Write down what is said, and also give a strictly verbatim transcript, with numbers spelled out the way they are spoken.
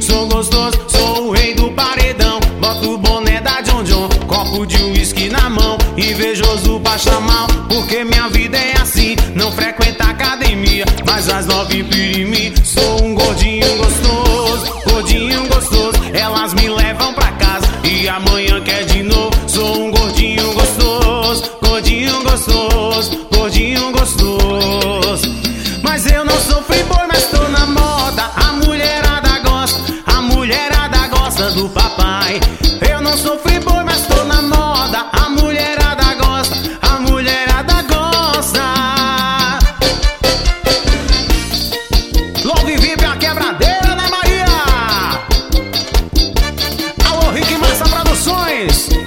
Sou gostoso, sou o rei do paredão. Boto o boné da John John, copo de uísque na mão, invejoso pra chamar, porque minha vida é assim. Não frequenta academia, mas às nove empira em mim. Sou um gordinho gostoso, gordinho gostoso. Elas me levam pra casa e amanhã quer de novo. Sou um gordinho gostoso, gordinho gostoso, gordinho gostoso. Mas eu não sou free-boy, mas tô na moda. A mulherada gosta, a mulherada gosta do papai. Eu não sou free-boy, mas tô na moda. A mulherada gosta, a mulherada gosta. Logo e vive a quebradeira, né, Maria? Alô, Rick Massa Produções.